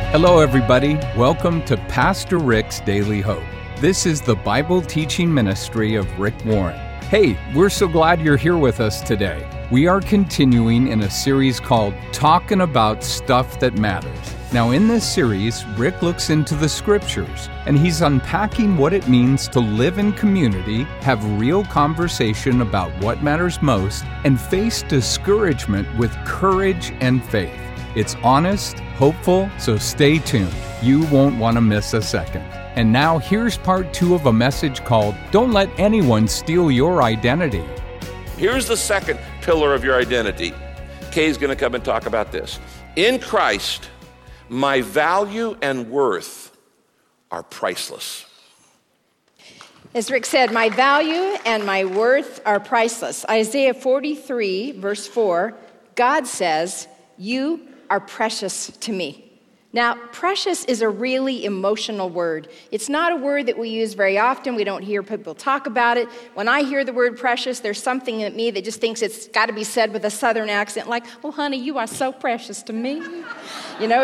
Hello, everybody. Welcome to Pastor Rick's Daily Hope. This is the Bible teaching ministry of Rick Warren. Hey, we're so glad you're here with us today. We are continuing in a series called Talking About Stuff That Matters. Now, in this series, Rick looks into the scriptures, and he's unpacking what it means to live in community, have real conversation about what matters most, and face discouragement with courage and faith. It's honest, hopeful, so stay tuned. You won't want to miss a second. And now here's part 2 of a message called, Don't Let Anyone Steal Your Identity. Here's the second pillar of your identity. Kay's going to come and talk about this. In Christ, my value and worth are priceless. As Rick said, my value and my worth are priceless. Isaiah 43, verse 4, God says, you are precious to me. Now, precious is a really emotional word. It's not a word that we use very often. We don't hear people talk about it. When I hear the word precious, there's something in me that just thinks it's got to be said with a southern accent, like, oh, honey, you are so precious to me. You know,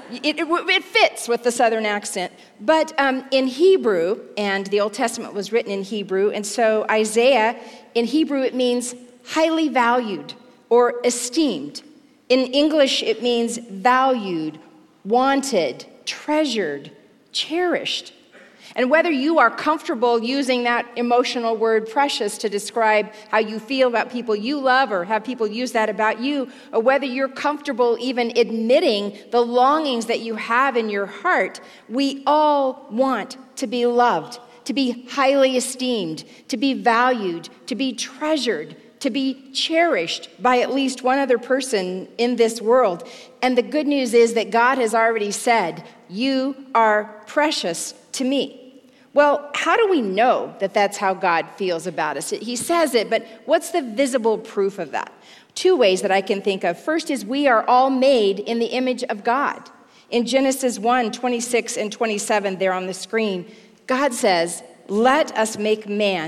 it fits with the southern accent. But in Hebrew, and the Old Testament was written in Hebrew, and so Isaiah, in Hebrew, it means highly valued or esteemed. In English, it means valued, wanted, treasured, cherished. And whether you are comfortable using that emotional word precious to describe how you feel about people you love or have people use that about you, or whether you're comfortable even admitting the longings that you have in your heart, we all want to be loved, to be highly esteemed, to be valued, to be treasured, to be cherished by at least one other person in this world. And the good news is that God has already said, you are precious to me. Well, how do we know that that's how God feels about us? He says it, but what's the visible proof of that? 2 ways that I can think of. First is we are all made in the image of God. In Genesis 1, 26 and 27 there on the screen, God says, let us make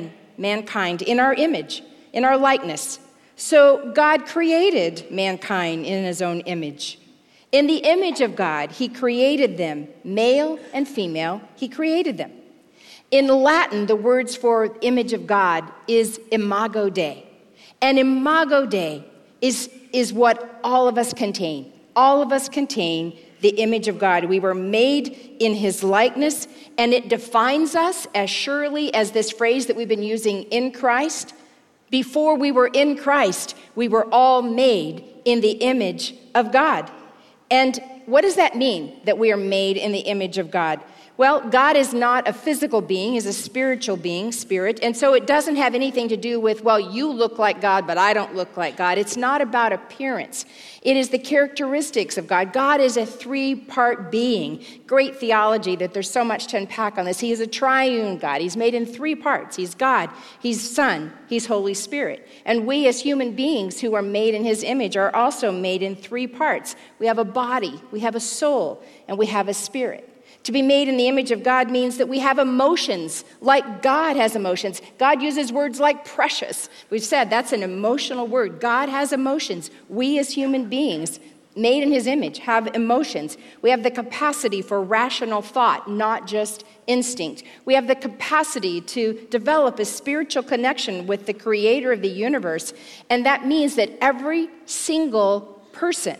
mankind in our image, in our likeness. So God created mankind in his own image. In the image of God, he created them, male and female, he created them. In Latin, the words for image of God is imago Dei. And imago Dei is what all of us contain. All of us contain the image of God. We were made in his likeness, and it defines us as surely as this phrase that we've been using, in Christ. Before we were in Christ, we were all made in the image of God. And what does that mean, that we are made in the image of God? Well, God is not a physical being, he's a spiritual being, spirit, and so it doesn't have anything to do with, well, you look like God, but I don't look like God. It's not about appearance. It is the characteristics of God. God is a 3-part being. Great theology that there's so much to unpack on this. He is a triune God. He's made in 3 parts. He's God, he's Son, he's Holy Spirit. And we as human beings who are made in his image are also made in 3 parts. We have a body, we have a soul, and we have a spirit. To be made in the image of God means that we have emotions like God has emotions. God uses words like precious. We've said that's an emotional word. God has emotions. We as human beings, made in his image, have emotions. We have the capacity for rational thought, not just instinct. We have the capacity to develop a spiritual connection with the creator of the universe. And that means that every single person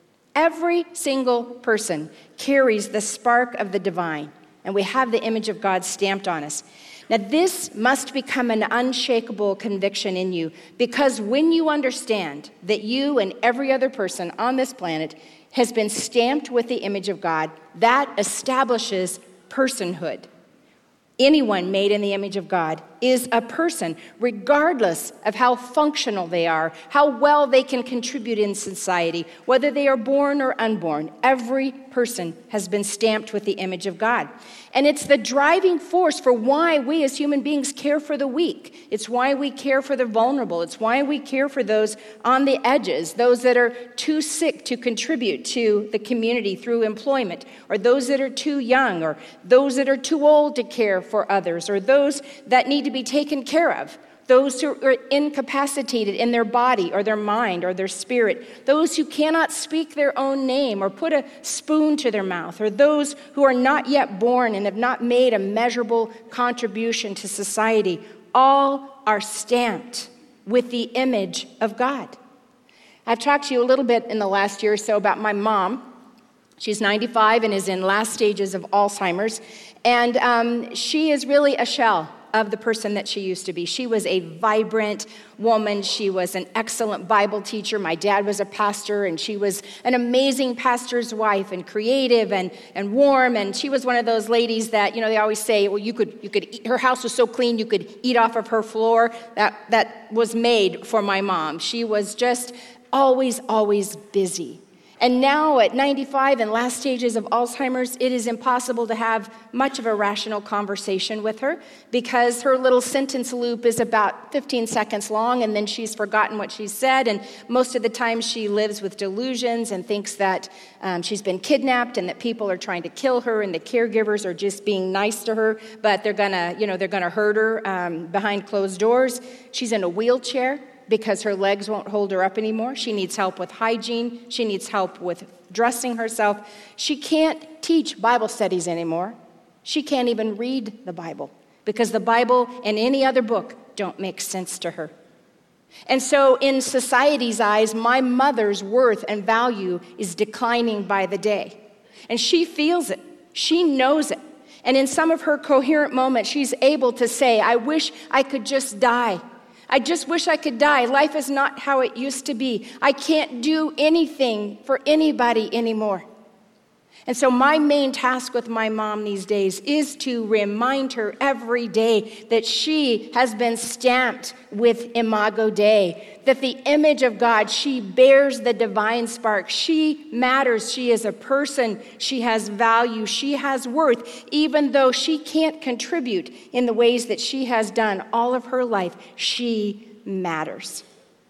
carries the spark of the divine, and we have the image of God stamped on us. Now, this must become an unshakable conviction in you, because when you understand that you and every other person on this planet has been stamped with the image of God, that establishes personhood. Anyone made in the image of God is a person, regardless of how functional they are, how well they can contribute in society, whether they are born or unborn. Every person has been stamped with the image of God. And it's the driving force for why we as human beings care for the weak. It's why we care for the vulnerable. It's why we care for those on the edges, those that are too sick to contribute to the community through employment, or those that are too young, or those that are too old to care for others, or those that need to be taken care of. those who are incapacitated in their body or their mind or their spirit, those who cannot speak their own name or put a spoon to their mouth, or those who are not yet born and have not made a measurable contribution to society, all are stamped with the image of God. I've talked to you a little bit in the last year or so about my mom. She's 95 and is in last stages of Alzheimer's, and she is really a shell of the person that she used to be. She was a vibrant woman. She was an excellent Bible teacher. My dad was a pastor, and she was an amazing pastor's wife, and creative and warm. And she was one of those ladies that, they always say, well, you could eat, her house was so clean you could eat off of her floor. That was made for my mom. She was just always busy. And now at 95 and last stages of Alzheimer's, it is impossible to have much of a rational conversation with her because her little sentence loop is about 15 seconds long, and then she's forgotten what she said. And most of the time she lives with delusions and thinks that she's been kidnapped and that people are trying to kill her and the caregivers are just being nice to her, but they're gonna hurt her behind closed doors. She's in a wheelchair because her legs won't hold her up anymore. She needs help with hygiene. She needs help with dressing herself. She can't teach Bible studies anymore. She can't even read the Bible because the Bible and any other book don't make sense to her. And so in society's eyes, my mother's worth and value is declining by the day. And she feels it. She knows it. And in some of her coherent moments, she's able to say, I wish I could just die. I just wish I could die. Life is not how it used to be. I can't do anything for anybody anymore. And so my main task with my mom these days is to remind her every day that she has been stamped with Imago Dei, that the image of God, she bears the divine spark. She matters. She is a person. She has value. She has worth. Even though she can't contribute in the ways that she has done all of her life, she matters.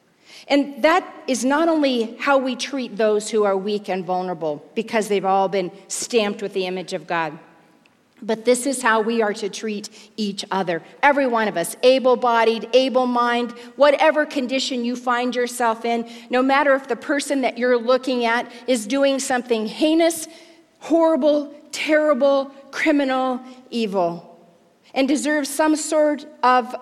And that is not only how we treat those who are weak and vulnerable, because they've all been stamped with the image of God, but this is how we are to treat each other. Every one of us, able-bodied, able-minded, whatever condition you find yourself in, no matter if the person that you're looking at is doing something heinous, horrible, terrible, criminal, evil, and deserves some sort of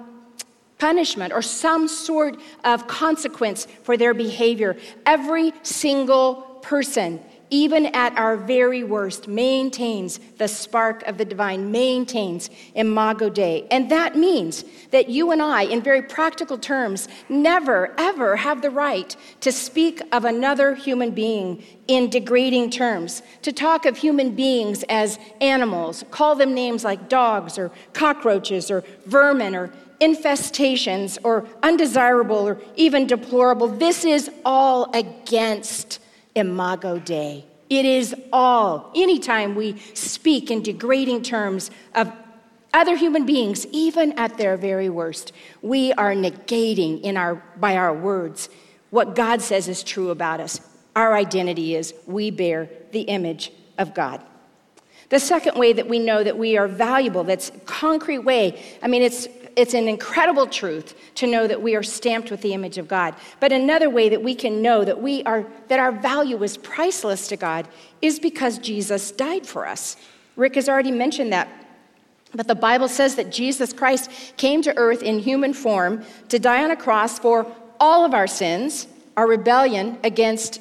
punishment or some sort of consequence for their behavior. Every single person, even at our very worst, maintains the spark of the divine, maintains Imago Dei. And that means that you and I, in very practical terms, never, ever have the right to speak of another human being in degrading terms, to talk of human beings as animals, call them names like dogs or cockroaches or vermin or infestations or undesirable or even deplorable. This is all against Imago Dei. It is all. Anytime we speak in degrading terms of other human beings, even at their very worst, we are negating by our words what God says is true about us. Our identity is we bear the image of God. The second way that we know that we are valuable, that's a concrete way, it's an incredible truth to know that we are stamped with the image of God. But another way that we can know that our value is priceless to God is because Jesus died for us. Rick has already mentioned that. But the Bible says that Jesus Christ came to earth in human form to die on a cross for all of our sins, our rebellion against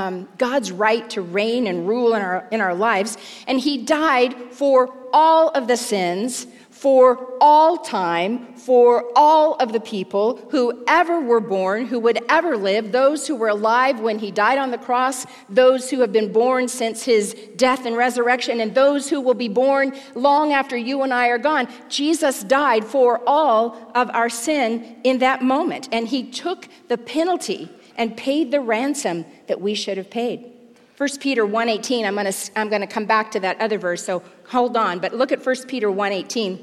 God's right to reign and rule in our lives. And he died for all of the sins, for all time, for all of the people who ever were born, who would ever live, those who were alive when he died on the cross, those who have been born since his death and resurrection, and those who will be born long after you and I are gone. Jesus died for all of our sin in that moment, and he took the penalty and paid the ransom that we should have paid. 1 Peter 1:18, I'm going to come back to that other verse, so hold on. But look at 1 Peter 1:18.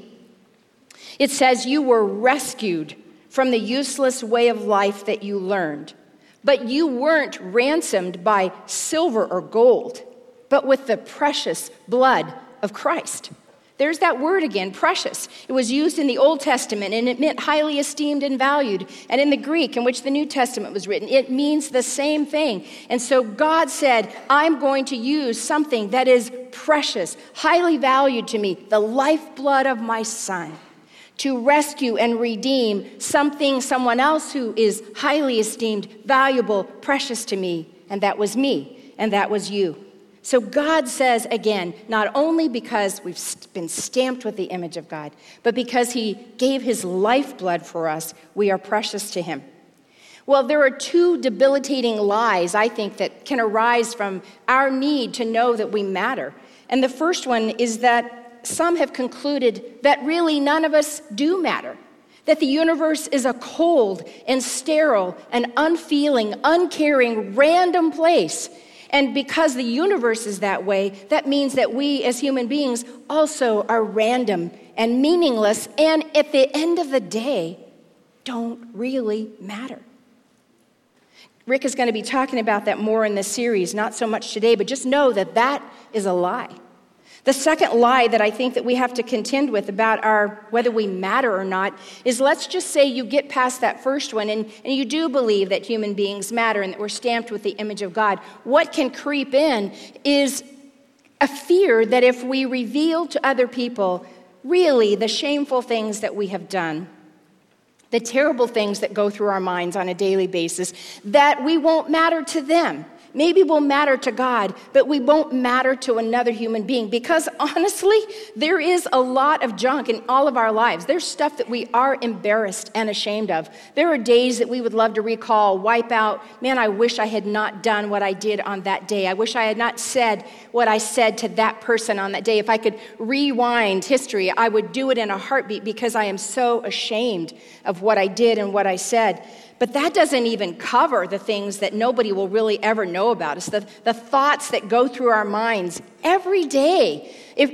It says, you were rescued from the useless way of life that you learned. But you weren't ransomed by silver or gold, but with the precious blood of Christ, There's that word again, precious. It was used in the Old Testament, and it meant highly esteemed and valued. And in the Greek, in which the New Testament was written, it means the same thing. And so God said, I'm going to use something that is precious, highly valued to me, the lifeblood of my son, to rescue and redeem someone else who is highly esteemed, valuable, precious to me. And that was me, and that was you. So God says, again, not only because we've been stamped with the image of God, but because he gave his lifeblood for us, we are precious to him. Well, there are two debilitating lies, I think, that can arise from our need to know that we matter. And the first one is that some have concluded that really none of us do matter, that the universe is a cold and sterile and unfeeling, uncaring, random place. And because the universe is that way, that means that we as human beings also are random and meaningless, and at the end of the day, don't really matter. Rick is going to be talking about that more in this series, not so much today, but just know that that is a lie. The second lie that I think that we have to contend with about whether we matter or not is, let's just say you get past that first one and you do believe that human beings matter and that we're stamped with the image of God. What can creep in is a fear that if we reveal to other people really the shameful things that we have done, the terrible things that go through our minds on a daily basis, that we won't matter to them. Maybe we'll matter to God, but we won't matter to another human being, because honestly, there is a lot of junk in all of our lives. There's stuff that we are embarrassed and ashamed of. There are days that we would love to recall, wipe out, man, I wish I had not done what I did on that day. I wish I had not said what I said to that person on that day. If I could rewind history, I would do it in a heartbeat because I am so ashamed of what I did and what I said. But that doesn't even cover the things that nobody will really ever know about us, the thoughts that go through our minds every day.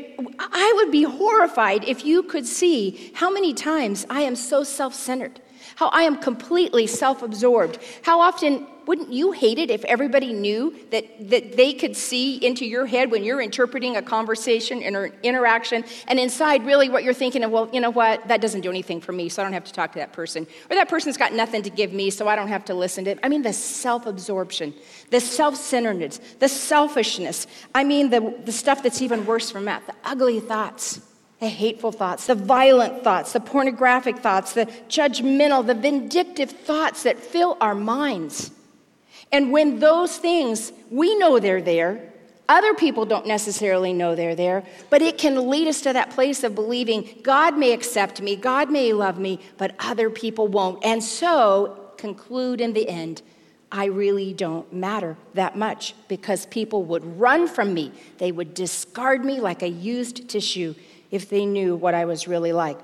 I would be horrified if you could see how many times I am so self-centered, how I am completely self-absorbed, how often wouldn't you hate it if everybody knew that they could see into your head when you're interpreting a conversation or interaction, and inside really what you're thinking of, well, you know what, that doesn't do anything for me, so I don't have to talk to that person. Or that person's got nothing to give me, so I don't have to listen to it. I mean, the self-absorption, the self-centeredness, the selfishness. I mean, the stuff that's even worse from that, the ugly thoughts, the hateful thoughts, the violent thoughts, the pornographic thoughts, the judgmental, the vindictive thoughts that fill our minds. And when those things, we know they're there, other people don't necessarily know they're there, but it can lead us to that place of believing God may accept me, God may love me, but other people won't. And so conclude in the end, I really don't matter that much, because people would run from me. They would discard me like a used tissue if they knew what I was really like.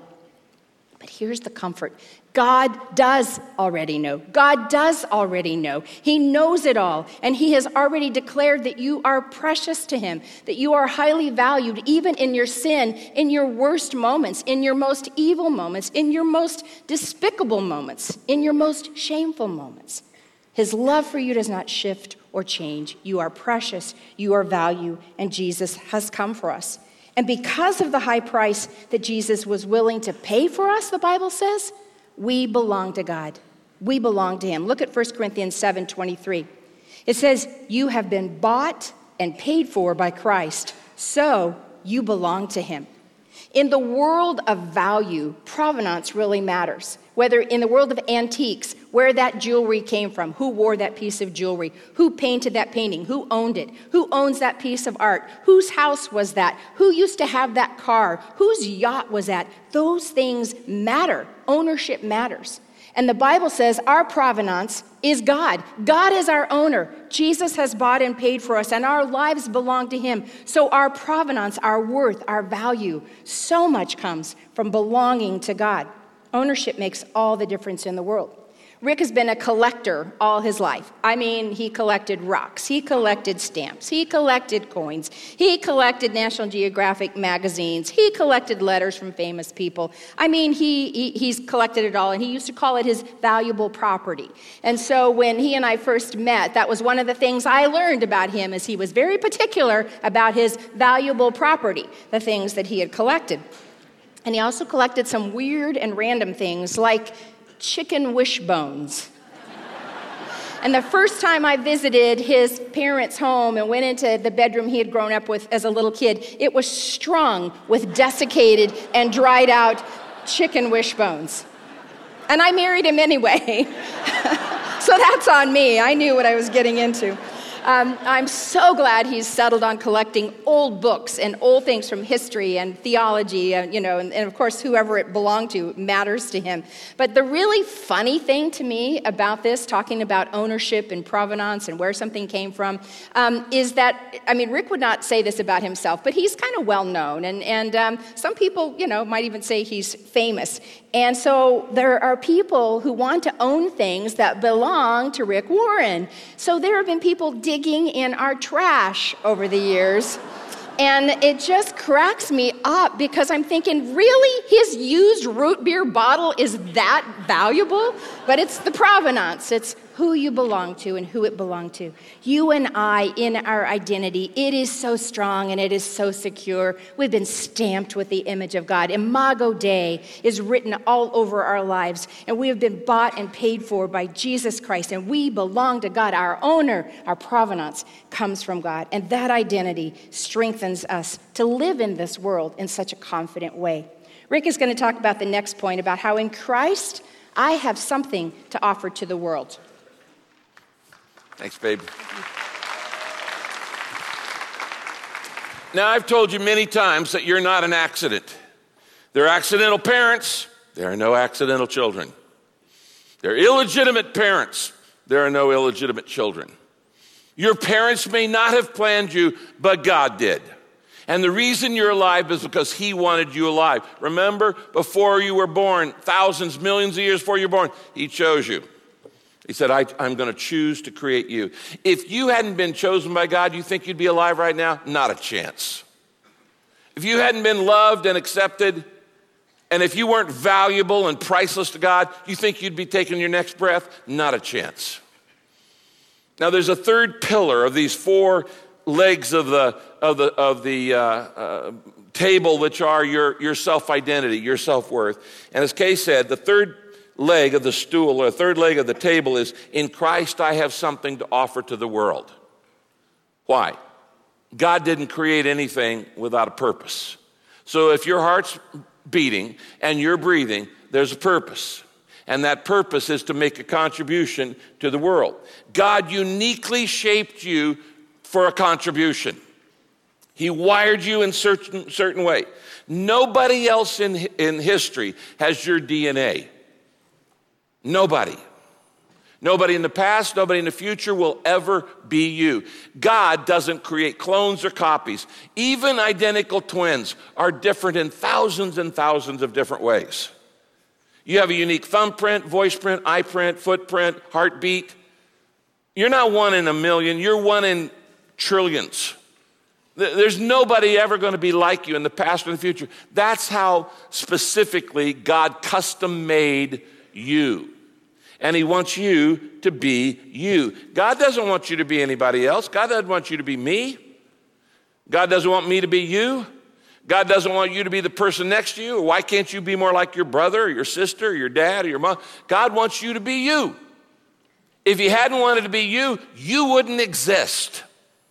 But here's the comfort. God does already know. God does already know. He knows it all. And he has already declared that you are precious to him, that you are highly valued even in your sin, in your worst moments, in your most evil moments, in your most despicable moments, in your most shameful moments. His love for you does not shift or change. You are precious, you are valued, and Jesus has come for us. And because of the high price that Jesus was willing to pay for us, the Bible says, we belong to God. We belong to him. Look at 1 Corinthians 7:23. It says, you have been bought and paid for by Christ, so you belong to him. In the world of value, provenance really matters. Whether in the world of antiques, where that jewelry came from, who wore that piece of jewelry, who painted that painting, who owned it, who owns that piece of art, whose house was that, who used to have that car, whose yacht was that. Those things matter. Ownership matters. And the Bible says our provenance is God. God is our owner. Jesus has bought and paid for us, and our lives belong to him. So our provenance, our worth, our value, so much comes from belonging to God. Ownership makes all the difference in the world. Rick has been a collector all his life. I mean, he collected rocks, he collected stamps, he collected coins, he collected National Geographic magazines, he collected letters from famous people. I mean, he's collected it all, and he used to call it his valuable property. And so when he and I first met, that was one of the things I learned about him, is he was very particular about his valuable property, the things that he had collected. And he also collected some weird and random things like chicken wishbones. And the first time I visited his parents' home and went into the bedroom he had grown up with as a little kid, it was strung with desiccated and dried out chicken wishbones. And I married him anyway. So that's on me. I knew what I was getting into. I'm so glad he's settled on collecting old books and old things from history and theology, and of course, whoever it belonged to matters to him. But the really funny thing to me about this, talking about ownership and provenance and where something came from, is that, Rick would not say this about himself, but he's kind of well known, and some people, might even say he's famous. And so there are people who want to own things that belong to Rick Warren. So there have been people digging in our trash over the years. And it just cracks me up because I'm thinking, really? His used root beer bottle is that valuable? But it's the provenance. It's who you belong to and who it belonged to. You and I, in our identity, it is so strong and it is so secure. We've been stamped with the image of God. Imago Dei is written all over our lives, and we have been bought and paid for by Jesus Christ, and we belong to God. Our owner, our provenance, comes from God, and that identity strengthens us to live in this world in such a confident way. Rick is going to talk about the next point, about how in Christ I have something to offer to the world. Thanks, babe. Now, I've told you many times that you're not an accident. There are accidental parents. There are no accidental children. There are illegitimate parents. There are no illegitimate children. Your parents may not have planned you, but God did. And the reason you're alive is because He wanted you alive. Remember, before you were born, thousands, millions of years before you were born, He chose you. He said, I'm going to choose to create you. If you hadn't been chosen by God, you think you'd be alive right now? Not a chance. If you hadn't been loved and accepted, and if you weren't valuable and priceless to God, you think you'd be taking your next breath? Not a chance. Now, there's a third pillar of these four legs of the table, which are your self-identity, your self-worth. And as Kay said, the third leg of the stool, or third leg of the table, is in Christ I have something to offer to the world. Why? God didn't create anything without a purpose. So if your heart's beating and you're breathing, there's a purpose. And that purpose is to make a contribution to the world. God uniquely shaped you for a contribution. He wired you in certain way. Nobody else in history has your DNA. Nobody. Nobody in the past, nobody in the future will ever be you. God doesn't create clones or copies. Even identical twins are different in thousands and thousands of different ways. You have a unique thumbprint, voice print, eye print, footprint, heartbeat. You're not one in a million, you're one in trillions. There's nobody ever going to be like you in the past or in the future. That's how specifically God custom made you. And He wants you to be you. God doesn't want you to be anybody else. God doesn't want you to be me. God doesn't want me to be you. God doesn't want you to be the person next to you. Or why can't you be more like your brother or your sister or your dad or your mom? God wants you to be you. If He hadn't wanted to be you, you wouldn't exist.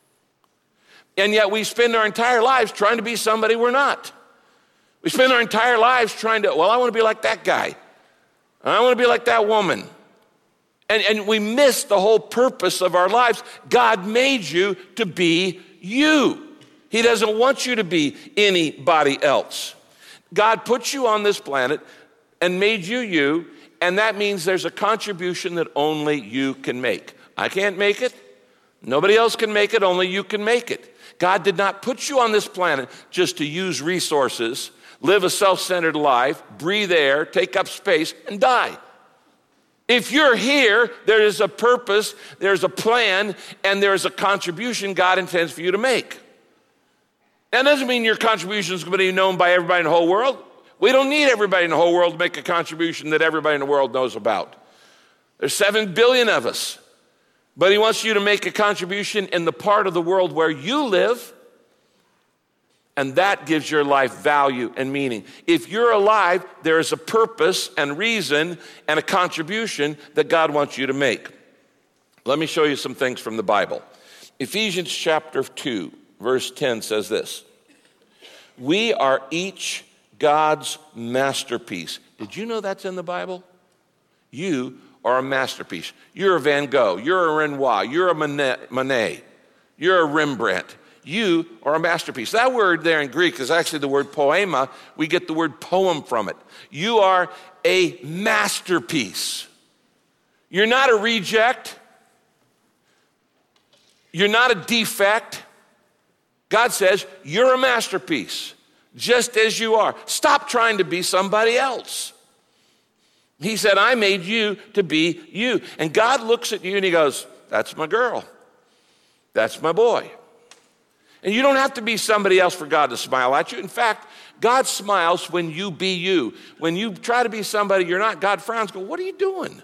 And yet we spend our entire lives trying to be somebody we're not. We spend our entire lives trying to, I want to be like that guy. I want to be like that woman. And we miss the whole purpose of our lives. God made you to be you. He doesn't want you to be anybody else. God put you on this planet and made you you, and that means there's a contribution that only you can make. I can't make it. Nobody else can make it. Only you can make it. God did not put you on this planet just to use resources, live a self-centered life, breathe air, take up space, and die. If you're here, there is a purpose, there's a plan, and there's a contribution God intends for you to make. That doesn't mean your contribution is going to be known by everybody in the whole world. We don't need everybody in the whole world to make a contribution that everybody in the world knows about. There's 7 billion of us. But he wants you to make a contribution in the part of the world where you live, and that gives your life value and meaning. If you're alive, there is a purpose and reason and a contribution that God wants you to make. Let me show you some things from the Bible. Ephesians chapter 2, verse 10 says this: we are each God's masterpiece. Did you know that's in the Bible? You are a masterpiece. You're a Van Gogh. You're a Renoir. You're a Monet. You're a Rembrandt. You are a masterpiece. That word there in Greek is actually the word poema. We get the word poem from it. You are a masterpiece. You're not a reject. You're not a defect. God says you're a masterpiece, just as you are. Stop trying to be somebody else. He said, I made you to be you. And God looks at you and he goes, that's my girl. That's my boy. And you don't have to be somebody else for God to smile at you. In fact, God smiles when you be you. When you try to be somebody you're not, God frowns, go, what are you doing?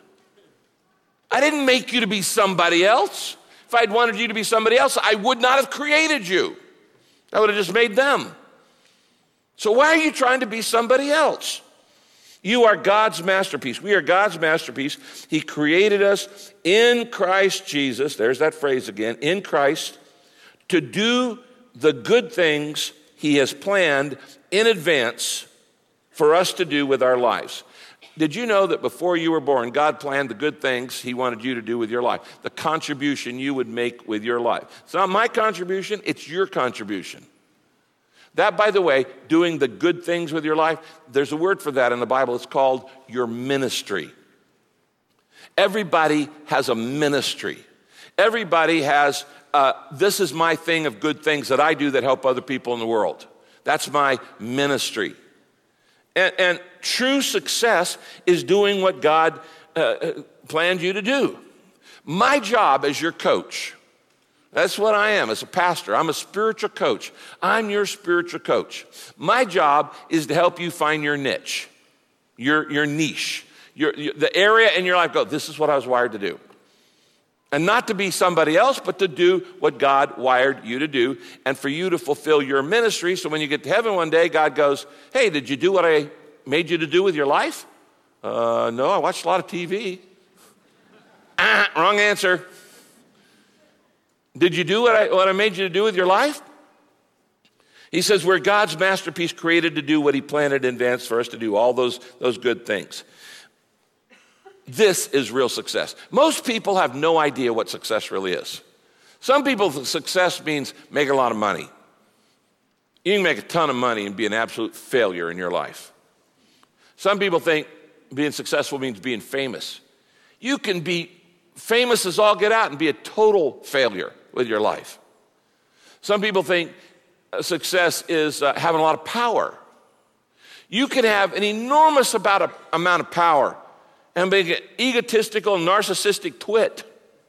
I didn't make you to be somebody else. If I'd wanted you to be somebody else, I would not have created you. I would have just made them. So why are you trying to be somebody else? You are God's masterpiece. We are God's masterpiece. He created us in Christ Jesus, there's that phrase again, in Christ, to do the good things he has planned in advance for us to do with our lives. Did you know that before you were born, God planned the good things he wanted you to do with your life, the contribution you would make with your life? It's not my contribution, it's your contribution. That, by the way, doing the good things with your life, there's a word for that in the Bible. It's called your ministry. Everybody has a ministry. Everybody has, this is my thing of good things that I do that help other people in the world. That's my ministry. And true success is doing what God planned you to do. My job as your coach, that's what I am as a pastor. I'm a spiritual coach. I'm your spiritual coach. My job is to help you find your niche, your niche, the area in your life. Go, this is what I was wired to do. And not to be somebody else, but to do what God wired you to do and for you to fulfill your ministry. So when you get to heaven one day, God goes, hey, did you do what I made you to do with your life? No, I watched a lot of TV. Wrong answer. Did you do what I made you to do with your life? He says we're God's masterpiece, created to do what he planned in advance for us to do, all those good things. This is real success. Most people have no idea what success really is. Some people think success means making a lot of money. You can make a ton of money and be an absolute failure in your life. Some people think being successful means being famous. You can be famous as all get out and be a total failure with your life. Some people think success is having a lot of power. You can have an enormous amount of power and be an egotistical, narcissistic twit.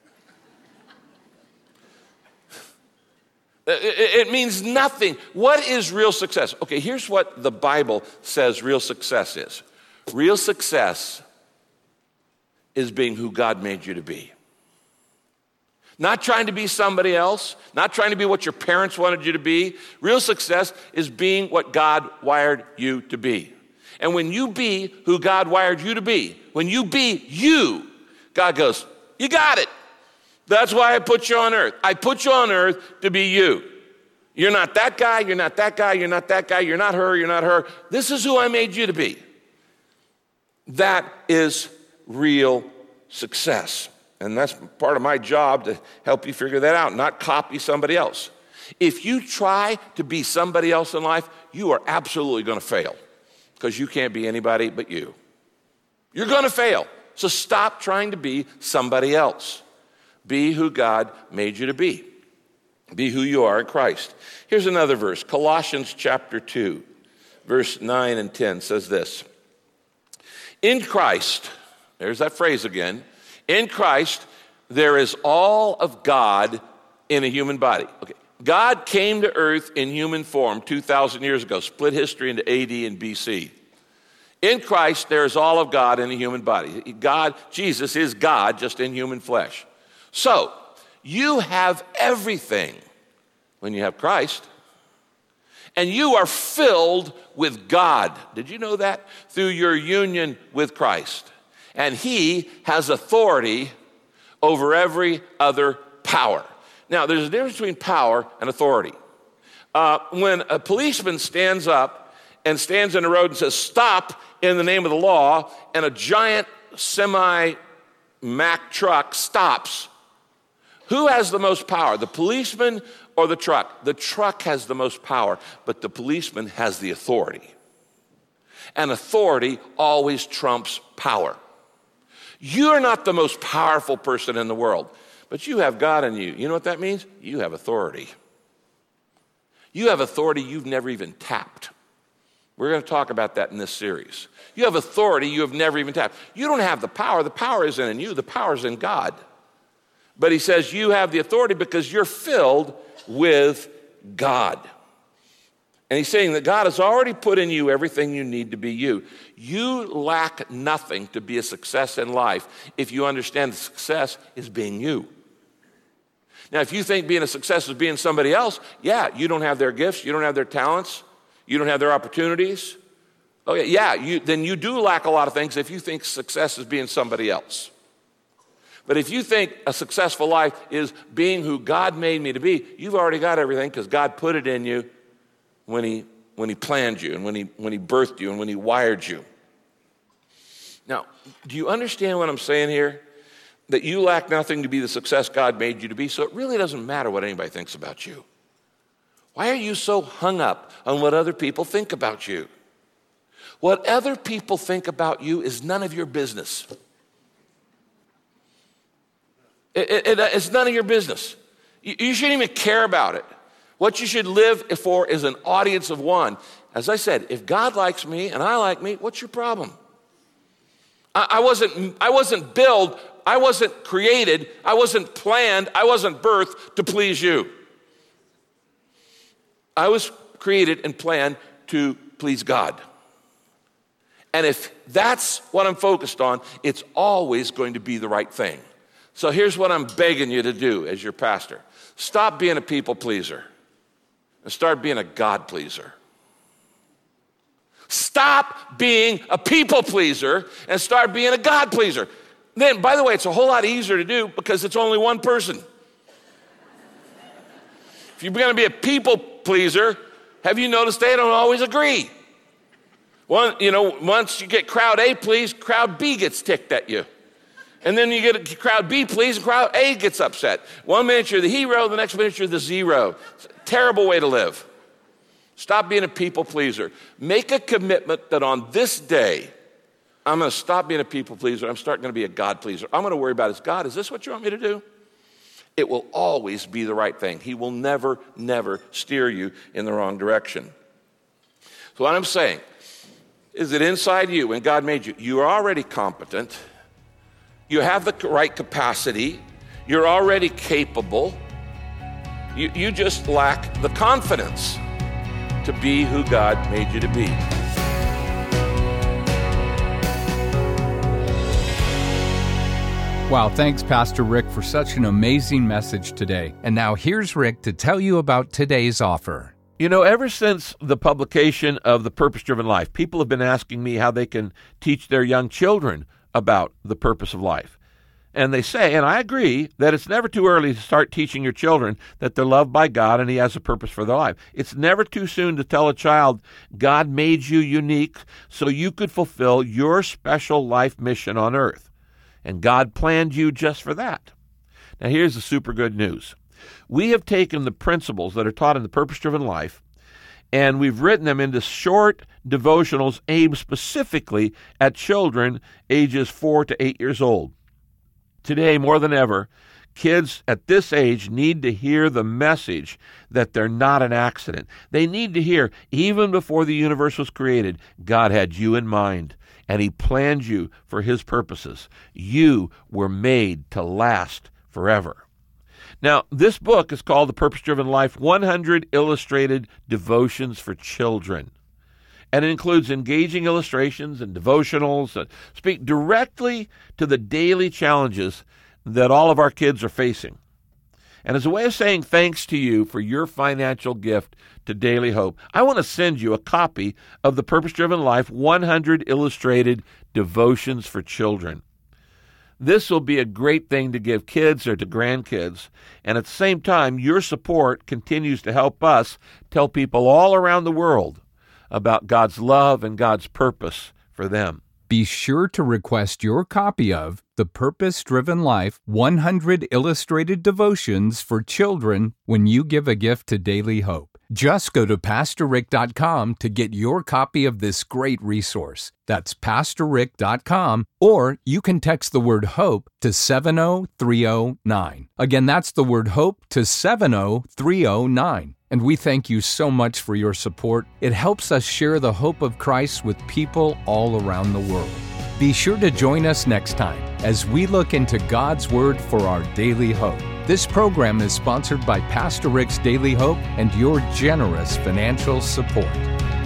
It means nothing. What is real success? Okay, here's what the Bible says real success is. Real success is being who God made you to be. Not trying to be somebody else, not trying to be what your parents wanted you to be. Real success is being what God wired you to be. And when you be who God wired you to be, when you be you, God goes, you got it. That's why I put you on earth. I put you on earth to be you. You're not that guy, you're not that guy, you're not that guy, you're not her, you're not her. This is who I made you to be. That is real success. And that's part of my job to help you figure that out, not copy somebody else. If you try to be somebody else in life, you are absolutely going to fail because you can't be anybody but you. You're going to fail. So stop trying to be somebody else. Be who God made you to be. Be who you are in Christ. Here's another verse. Colossians chapter 2, verse 9 and 10 says this. In Christ, There's that phrase again. In Christ, there is all of God in a human body. Okay. God came to earth in human form 2,000 years ago, split history into AD and BC. In Christ, there is all of God in a human body. God, Jesus is God, just in human flesh. So, you have everything when you have Christ, and you are filled with God. Did you know that? Through your union with Christ. And he has authority over every other power. Now, there's a difference between power and authority. When a policeman stands up and stands in the road and says, stop in the name of the law, and a giant semi-Mack truck stops, who has the most power, the policeman or the truck? The truck has the most power, but the policeman has the authority. And authority always trumps power. You're not the most powerful person in the world, but you have God in you. You know what that means? You have authority. You have authority you've never even tapped. We're going to talk about that in this series. You have authority you have never even tapped. You don't have the power. The power isn't in you. The power is in God. But he says you have the authority because you're filled with God. And he's saying that God has already put in you everything you need to be you. You lack nothing to be a success in life if you understand that success is being you. Now, if you think being a success is being somebody else, yeah, you don't have their gifts, you don't have their talents, you don't have their opportunities. Oh, yeah, then you do lack a lot of things if you think success is being somebody else. But if you think a successful life is being who God made me to be, you've already got everything because God put it in you when he planned you and when he birthed you and when he wired you. Now, do you understand what I'm saying here? That you lack nothing to be the success God made you to be, so it really doesn't matter what anybody thinks about you. Why are you so hung up on what other people think about you? What other people think about you is none of your business. It's none of your business. You shouldn't even care about it. What you should live for is an audience of one. As I said, if God likes me and I like me, what's your problem? I wasn't built, I wasn't created, I wasn't planned, I wasn't birthed to please you. I was created and planned to please God. And if that's what I'm focused on, it's always going to be the right thing. So here's what I'm begging you to do as your pastor. Stop being a people pleaser and start being a God pleaser. Stop being a people pleaser and start being a God pleaser. Then, by the way, it's a whole lot easier to do because it's only one person. If you're going to be a people pleaser, have you noticed they don't always agree? Once you get crowd A pleased, crowd B gets ticked at you. And then you get crowd B pleased, and crowd A gets upset. 1 minute you're the hero, the next minute you're the zero. It's a terrible way to live. Stop being a people pleaser. Make a commitment that on this day, I'm going to stop being a people pleaser. I'm starting to be a God pleaser. I'm going to worry about is God, is this what you want me to do? It will always be the right thing. He will never, never steer you in the wrong direction. So what I'm saying is that inside you, when God made you, you are already competent. You have the right capacity. You're already capable. You just lack the confidence to be who God made you to be. Wow, thanks, Pastor Rick, for such an amazing message today. And now here's Rick to tell you about today's offer. You know, ever since the publication of The Purpose-Driven Life, people have been asking me how they can teach their young children about the purpose of life. And they say, and I agree, that it's never too early to start teaching your children that they're loved by God and He has a purpose for their life. It's never too soon to tell a child, God made you unique so you could fulfill your special life mission on earth. And God planned you just for that. Now here's the super good news. We have taken the principles that are taught in the Purpose-Driven Life and we've written them into short devotionals aimed specifically at children ages 4 to 8 years old. Today, more than ever, kids at this age need to hear the message that they're not an accident. They need to hear, even before the universe was created, God had you in mind, and He planned you for His purposes. You were made to last forever. Now, this book is called The Purpose-Driven Life, 100 Illustrated Devotions for Children. And it includes engaging illustrations and devotionals that speak directly to the daily challenges that all of our kids are facing. And as a way of saying thanks to you for your financial gift to Daily Hope, I want to send you a copy of The Purpose-Driven Life, 100 Illustrated Devotions for Children. This will be a great thing to give kids or to grandkids, and at the same time, your support continues to help us tell people all around the world about God's love and God's purpose for them. Be sure to request your copy of The Purpose-Driven Life, 100 Illustrated Devotions for Children when you give a gift to Daily Hope. Just go to PastorRick.com to get your copy of this great resource. That's PastorRick.com, or you can text the word HOPE to 70309. Again, that's the word HOPE to 70309. And we thank you so much for your support. It helps us share the hope of Christ with people all around the world. Be sure to join us next time as we look into God's Word for our daily hope. This program is sponsored by Pastor Rick's Daily Hope and your generous financial support.